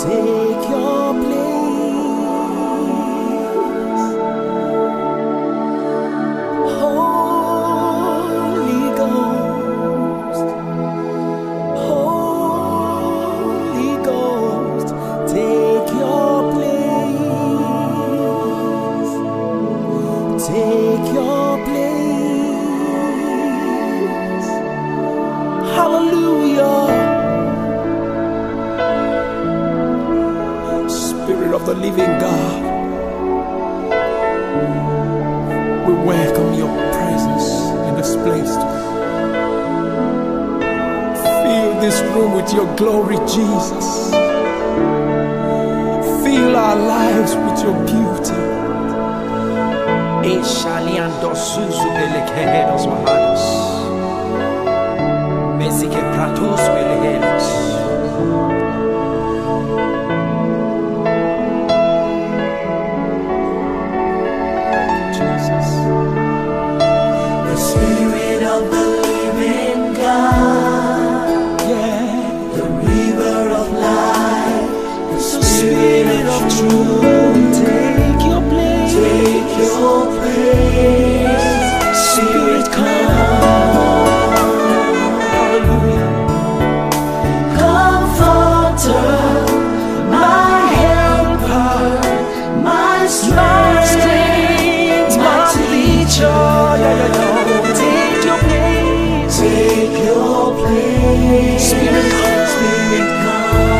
Take your place, Holy Ghost, Holy Ghost, take your place, take your place, hallelujah. Spirit of the living God, we welcome your presence in this place. Fill this room with your glory, Jesus. Fill our lives with your beauty. Take your place, Spirit come, hallelujah. Comforter, my helper, my strength, my teacher, take your place, Spirit come, Spirit come.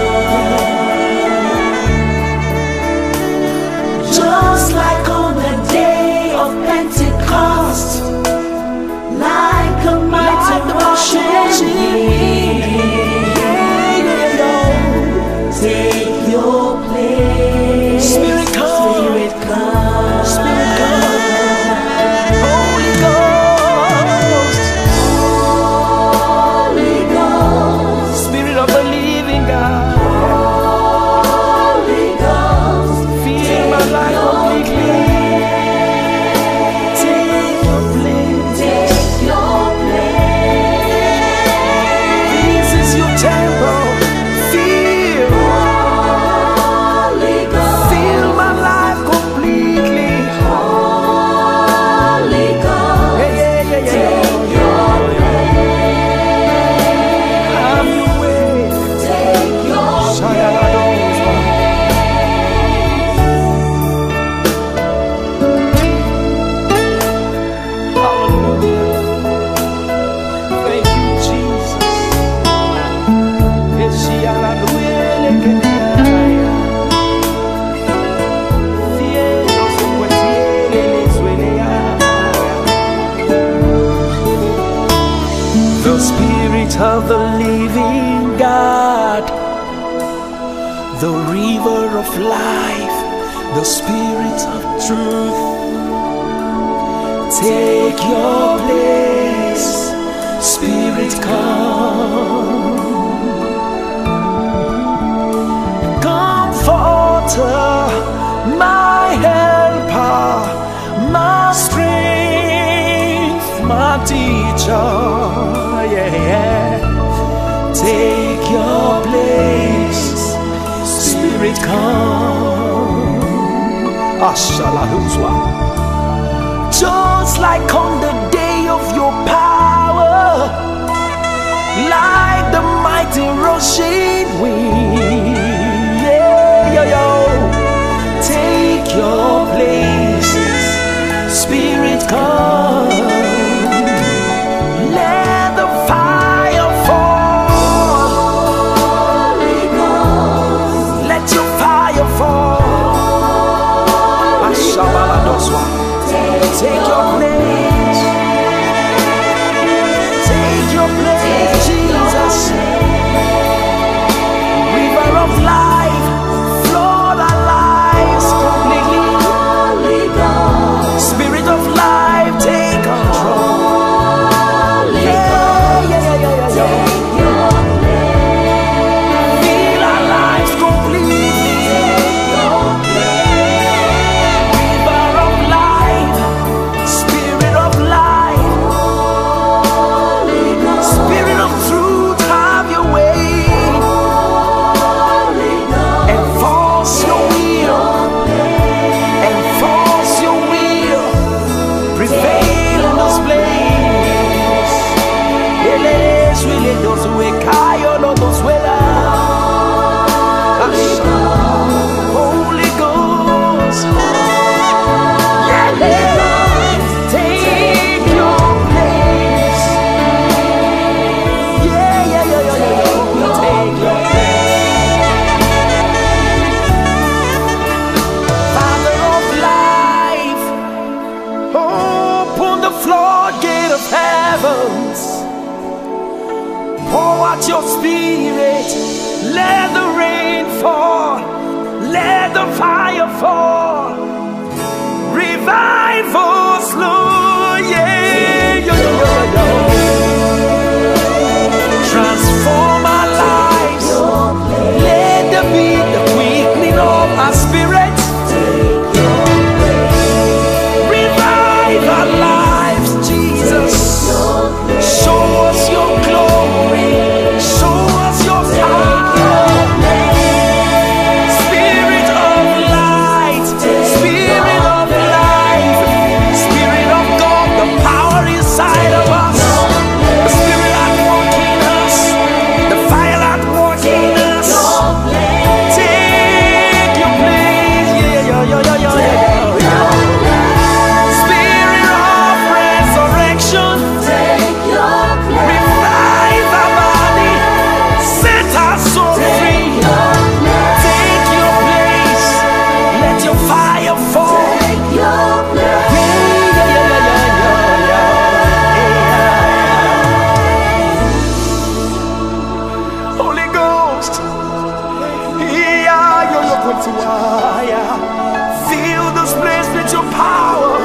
Just like on the day of Pentecost, like a mighty rushing wind, take your place, Spirit come, Spirit come, Spirit come, Holy Ghost, Holy Ghost, Spirit of the living God. The Spirit of the living God, the river of life, the Spirit of truth, take your place, Spirit come. Comforter, my helper, my strength, my teacher, take your place, Spirit come. Just like on the day of your power, like the mighty rushing wind, take your place, Spirit come. Let the fire fall, Holy Ghost. Let your fire fall, Fill this place with your power.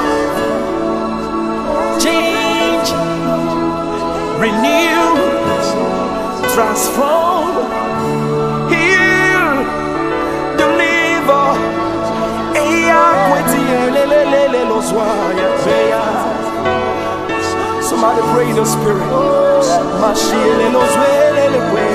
Change, renew, transform, heal, deliver. Somebody pray in the spirit.